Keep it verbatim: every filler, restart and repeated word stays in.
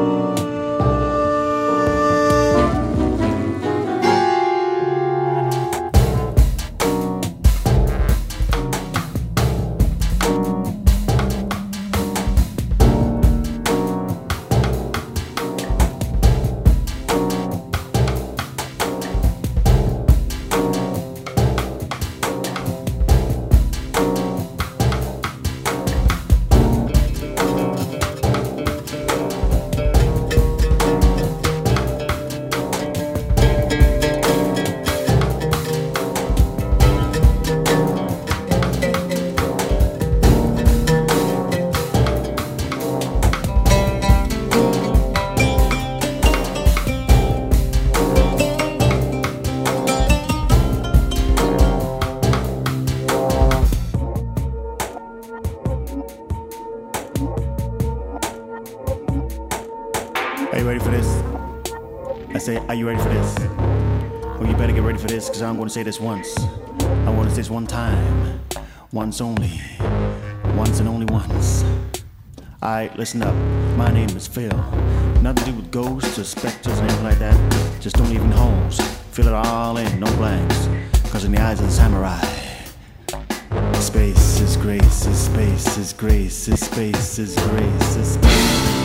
Are you ready for this? I say, are you ready for this? Well, you better get ready for this, because I'm going to say this once. I want to say this one time. Once only. Once and only once. Alright, listen up. My name is Phil. Nothing to do with ghosts or specters or anything like that. Just don't leave in holes. Fill it all in, no blanks. Because in the eyes of the samurai, space is grace, is space is grace, is space is grace, is space.